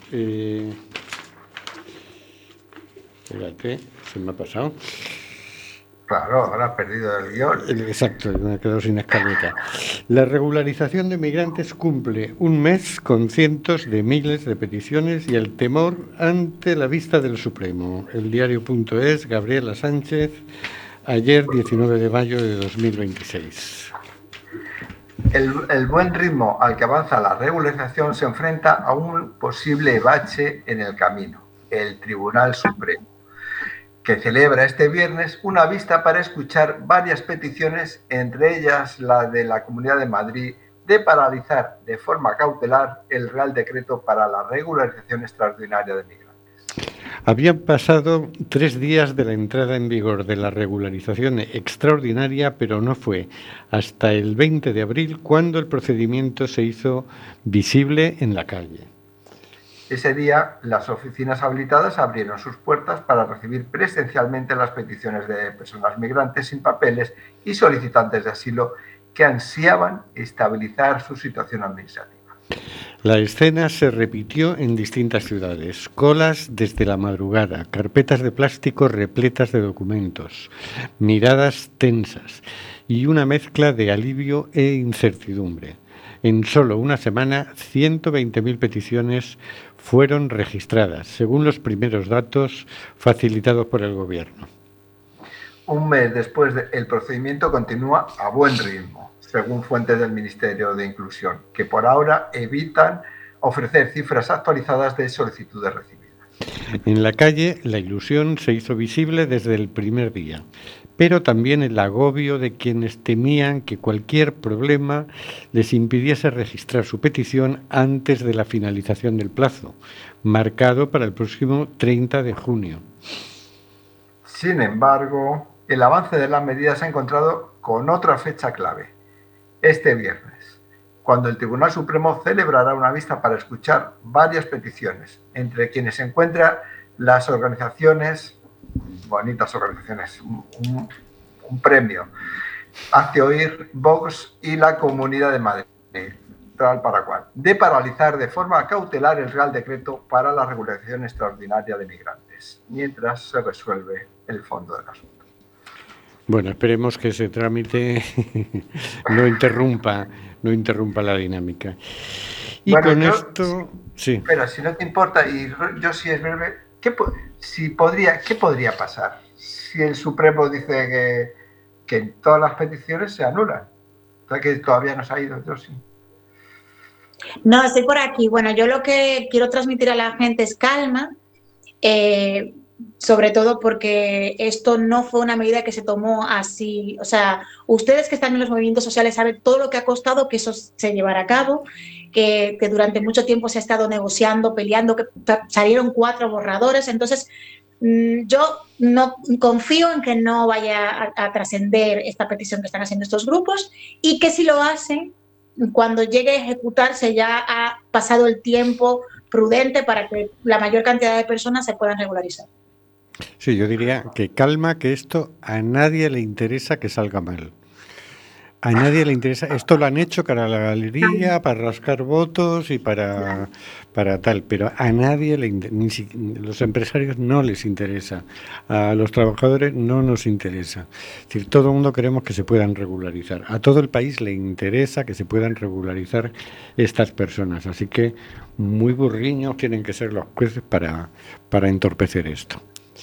Espérate, se me ha pasado. Claro, ahora has perdido el guión. Exacto, me he quedado sin escaleta. La regularización de migrantes cumple un mes con cientos de miles de peticiones y el temor ante la vista del Supremo. El diario.es, Gabriela Sánchez, ayer 19 de mayo de 2026. El buen ritmo al que avanza la regularización se enfrenta a un posible bache en el camino, el Tribunal Supremo, que celebra este viernes una vista para escuchar varias peticiones, entre ellas la de la Comunidad de Madrid, de paralizar de forma cautelar el Real Decreto para la regularización extraordinaria de migrantes. Habían pasado 3 días de la entrada en vigor de la regularización extraordinaria, pero no fue hasta el 20 de abril cuando el procedimiento se hizo visible en la calle. Ese día, las oficinas habilitadas abrieron sus puertas para recibir presencialmente las peticiones de personas migrantes sin papeles y solicitantes de asilo que ansiaban estabilizar su situación administrativa. La escena se repitió en distintas ciudades. Colas desde la madrugada, carpetas de plástico repletas de documentos, miradas tensas y una mezcla de alivio e incertidumbre. En solo una semana, 120.000 peticiones fueron registradas, según los primeros datos facilitados por el Gobierno. Un mes después, el procedimiento continúa a buen ritmo. según fuentes del Ministerio de Inclusión, que por ahora evitan ofrecer cifras actualizadas de solicitudes recibidas. En la calle, la ilusión se hizo visible desde el primer día, pero también el agobio de quienes temían que cualquier problema les impidiese registrar su petición antes de la finalización del plazo, marcado para el próximo 30 de junio. Sin embargo, el avance de las medidas se ha encontrado con otra fecha clave, este viernes, cuando el Tribunal Supremo celebrará una vista para escuchar varias peticiones, entre quienes se encuentran las organizaciones, bonitas organizaciones, un premio, Hazte Oír, Vox y la Comunidad de Madrid, tal para cual, de paralizar de forma cautelar el Real Decreto para la regulación extraordinaria de migrantes, mientras se resuelve el fondo del asunto. Bueno, esperemos que ese trámite no interrumpa la dinámica. Y bueno, con esto, sí. Pero si no te importa, y yo si es breve, ¿qué podría pasar si el Supremo dice que todas las peticiones se anulan? O sea, que todavía no se ha ido, yo sí. No, estoy por aquí. Bueno, yo lo que quiero transmitir a la gente es calma, sobre todo porque esto no fue una medida que se tomó así. O sea, ustedes que están en los movimientos sociales saben todo lo que ha costado que eso se llevara a cabo, que durante mucho tiempo se ha estado negociando, peleando, que salieron 4 borradores. Entonces, yo no confío en que no vaya a trascender esta petición que están haciendo estos grupos y que si lo hacen, cuando llegue a ejecutarse ya ha pasado el tiempo prudente para que la mayor cantidad de personas se puedan regularizar. Sí, yo diría que calma, que esto a nadie le interesa que salga mal. A nadie le interesa. Esto lo han hecho para la galería, para rascar votos y para tal, pero a nadie le interesa. Los empresarios no les interesa, a los trabajadores no nos interesa. Es decir, todo el mundo queremos que se puedan regularizar. A todo el país le interesa que se puedan regularizar estas personas. Así que muy burriños tienen que ser los jueces para entorpecer esto.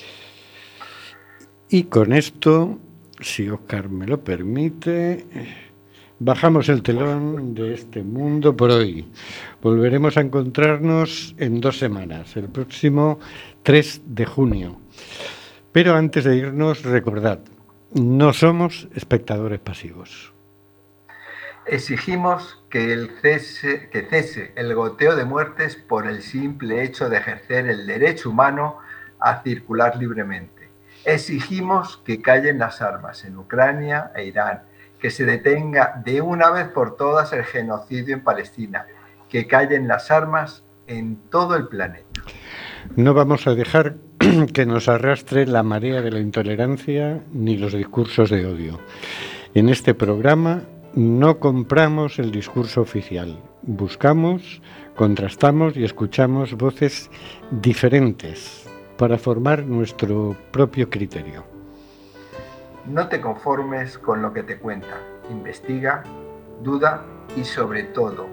Y con esto, si Óscar me lo permite, bajamos el telón de este mundo por hoy. Volveremos a encontrarnos en 2 semanas, el próximo 3 de junio. Pero antes de irnos, recordad, no somos espectadores pasivos. Exigimos que cese el goteo de muertes por el simple hecho de ejercer el derecho humano a circular libremente. Exigimos que callen las armas en Ucrania e Irán, que se detenga de una vez por todas el genocidio en Palestina, que callen las armas en todo el planeta. No vamos a dejar que nos arrastre la marea de la intolerancia ni los discursos de odio. En este programa no compramos el discurso oficial. Buscamos, contrastamos y escuchamos voces diferentes para formar nuestro propio criterio. No te conformes con lo que te cuentan. Investiga, duda y sobre todo,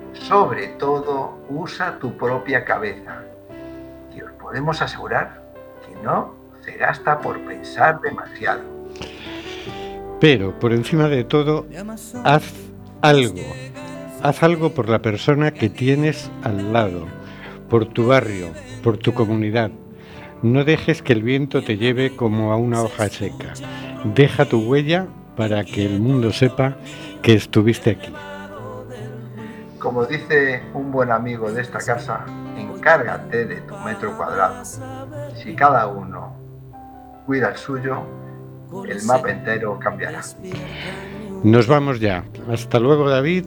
usa tu propia cabeza. Y os podemos asegurar que no se gasta por pensar demasiado. Pero, por encima de todo, haz algo. Haz algo por la persona que tienes al lado, por tu barrio, por tu comunidad. No dejes que el viento te lleve como a una hoja seca. Deja tu huella para que el mundo sepa que estuviste aquí. Como dice un buen amigo de esta casa, encárgate de tu metro cuadrado. Si cada uno cuida el suyo, el mapa entero cambiará. Nos vamos ya. Hasta luego, David.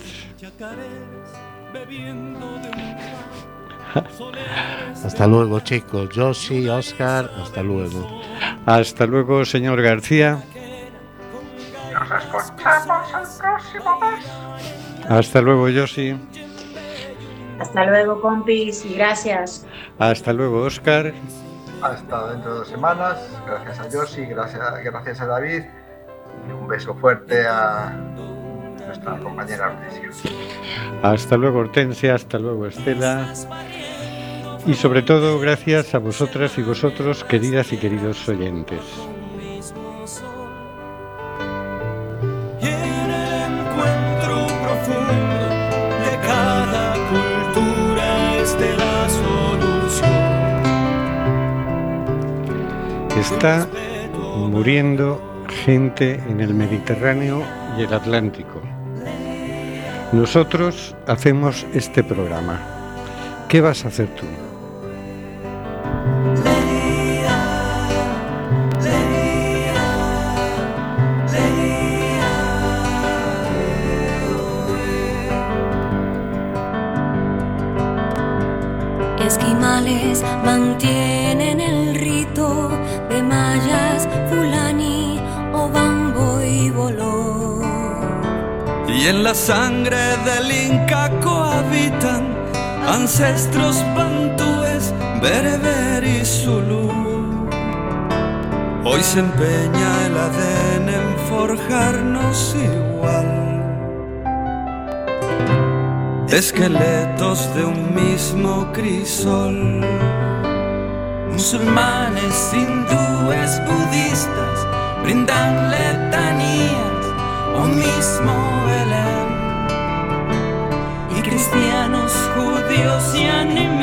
Hasta luego, chicos. Josi, Óscar, hasta luego. Hasta luego, señor García. Nos escuchamos el próximo mes. Hasta luego, Josi. Hasta luego, compis, y gracias. Hasta luego, Óscar. Hasta dentro de 2 semanas. Gracias a Josi, gracias a David. Y un beso fuerte a nuestra compañera Hortensia. Hasta luego, Hortensia. Hasta luego, Estela. Y sobre todo, gracias a vosotras y vosotros, queridas y queridos oyentes. Y en el encuentro está muriendo gente en el Mediterráneo y el Atlántico. Nosotros hacemos este programa. ¿Qué vas a hacer tú? Esquimales mantienen el rito de mayas, fulani, obambo y boló. Y en la sangre del Inca cohabitan ancestros bantúes, bereber y zulú. Hoy se empeña el ADN en forjarnos igual. Esqueletos de un mismo crisol. Musulmanes, hindúes, budistas brindan letanías o mismo Belén. Y cristianos, judíos y animales